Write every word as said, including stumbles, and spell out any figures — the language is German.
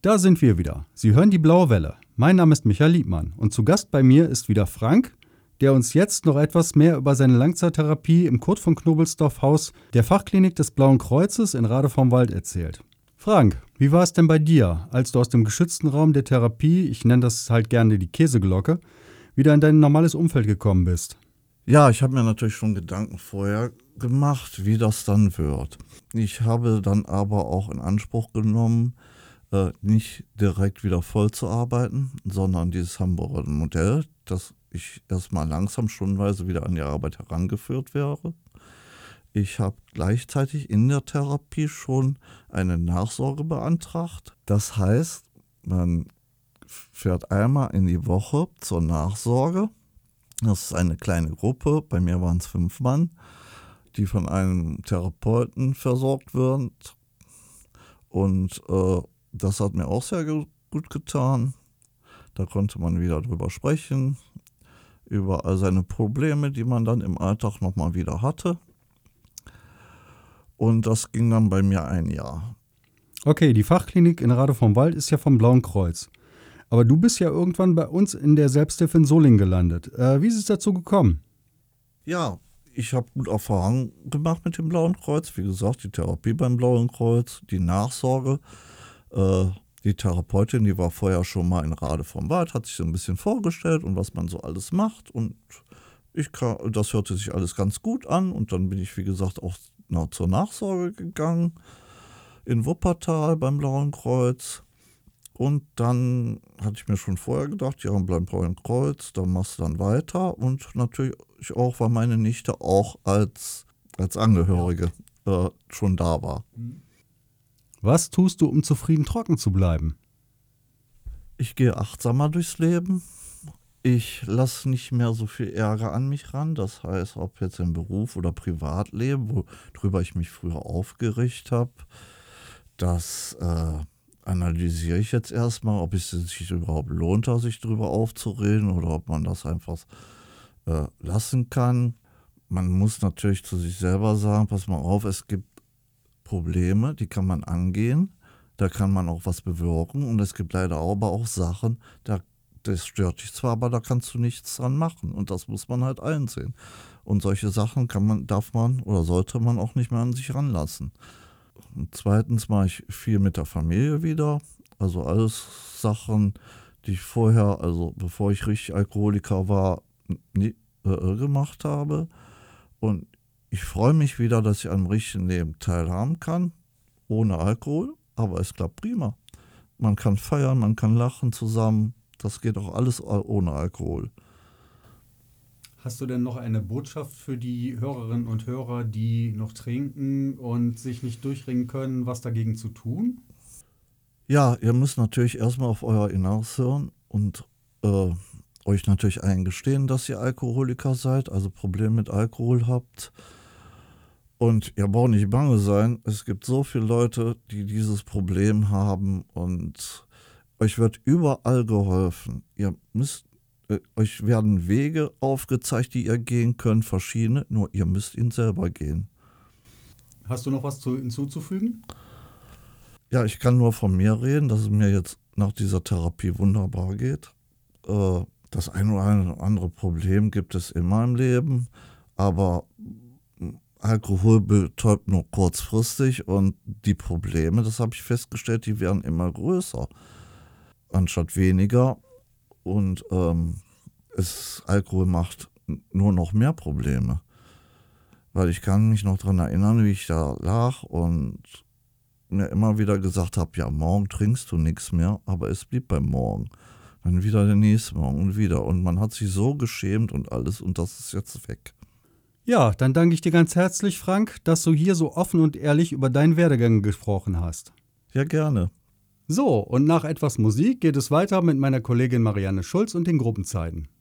Da sind wir wieder. Sie hören die Blaue Welle. Mein Name ist Michael Liebmann und zu Gast bei mir ist wieder Frank, der uns jetzt noch etwas mehr über seine Langzeittherapie im Kurt von Knobelsdorff Haus der Fachklinik des Blauen Kreuzes in Rade vom Wald erzählt. Frank, wie war es denn bei dir, als du aus dem geschützten Raum der Therapie, ich nenne das halt gerne die Käseglocke, wieder in dein normales Umfeld gekommen bist? Ja, ich habe mir natürlich schon Gedanken vorher gemacht, wie das dann wird. Ich habe dann aber auch in Anspruch genommen, äh, nicht direkt wieder voll zu arbeiten, sondern dieses Hamburger Modell, dass ich erstmal langsam stundenweise wieder an die Arbeit herangeführt wäre. Ich habe gleichzeitig in der Therapie schon eine Nachsorge beantragt. Das heißt, man fährt einmal in die Woche zur Nachsorge. Das ist eine kleine Gruppe, bei mir waren es fünf Mann, die von einem Therapeuten versorgt wird. Und äh, das hat mir auch sehr ge- gut getan. Da konnte man wieder drüber sprechen, über all seine Probleme, die man dann im Alltag nochmal wieder hatte. Und das ging dann bei mir ein Jahr. Okay, die Fachklinik in Rade vom Wald ist ja vom Blauen Kreuz. Aber du bist ja irgendwann bei uns in der Selbsthilfe in Solingen gelandet. Äh, wie ist es dazu gekommen? Ja, ich habe gut Erfahrungen gemacht mit dem Blauen Kreuz. Wie gesagt, die Therapie beim Blauen Kreuz, die Nachsorge. Äh, die Therapeutin, die war vorher schon mal in Rade vom Wald, hat sich so ein bisschen vorgestellt und was man so alles macht. Und ich kann, das hörte sich alles ganz gut an. Und dann bin ich, wie gesagt, auch noch zur Nachsorge gegangen in Wuppertal beim Blauen Kreuz. Und dann hatte ich mir schon vorher gedacht, ja, beim Blauen Kreuz, da machst du dann weiter. Und natürlich auch, weil meine Nichte auch als, als Angehörige äh, schon da war. Was tust du, um zufrieden trocken zu bleiben? Ich gehe achtsamer durchs Leben. Ich lasse nicht mehr so viel Ärger an mich ran. Das heißt, ob jetzt im Beruf oder Privatleben, worüber ich mich früher aufgeregt habe, das äh, analysiere ich jetzt erstmal, ob es sich überhaupt lohnt, sich darüber aufzureden oder ob man das einfach äh, lassen kann. Man muss natürlich zu sich selber sagen, pass mal auf, es gibt Probleme, die kann man angehen, da kann man auch was bewirken und es gibt leider aber auch Sachen, da, das stört dich zwar, aber da kannst du nichts dran machen und das muss man halt einsehen. Und solche Sachen kann man, darf man oder sollte man auch nicht mehr an sich ranlassen. Und zweitens mache ich viel mit der Familie wieder, also alles Sachen, die ich vorher, also bevor ich richtig Alkoholiker war, nie, äh, gemacht habe. Und ich freue mich wieder, dass ich am richtigen Leben teilhaben kann, ohne Alkohol, aber es klappt prima. Man kann feiern, man kann lachen zusammen, das geht auch alles ohne Alkohol. Hast du denn noch eine Botschaft für die Hörerinnen und Hörer, die noch trinken und sich nicht durchringen können, was dagegen zu tun? Ja, ihr müsst natürlich erstmal auf euer Inneres hören und äh, euch natürlich eingestehen, dass ihr Alkoholiker seid, also Probleme mit Alkohol habt. Und ihr braucht nicht bange sein, es gibt so viele Leute, die dieses Problem haben und euch wird überall geholfen. Ihr müsst Euch werden Wege aufgezeigt, die ihr gehen könnt, verschiedene, nur ihr müsst ihn selber gehen. Hast du noch was zu, hinzuzufügen? Ja, ich kann nur von mir reden, dass es mir jetzt nach dieser Therapie wunderbar geht. Das ein oder andere Problem gibt es immer im Leben, aber Alkohol betäubt nur kurzfristig und die Probleme, das habe ich festgestellt, die werden immer größer, anstatt weniger. Und ähm, es, Alkohol macht nur noch mehr Probleme. Weil ich kann mich noch daran erinnern, wie ich da lag und mir immer wieder gesagt habe, ja, morgen trinkst du nichts mehr, aber es blieb beim Morgen. Dann wieder der nächste Morgen und wieder. Und man hat sich so geschämt und alles und das ist jetzt weg. Ja, dann danke ich dir ganz herzlich, Frank, dass du hier so offen und ehrlich über deinen Werdegang gesprochen hast. Ja, gerne. So, und nach etwas Musik geht es weiter mit meiner Kollegin Marianne Schulz und den Gruppenzeiten.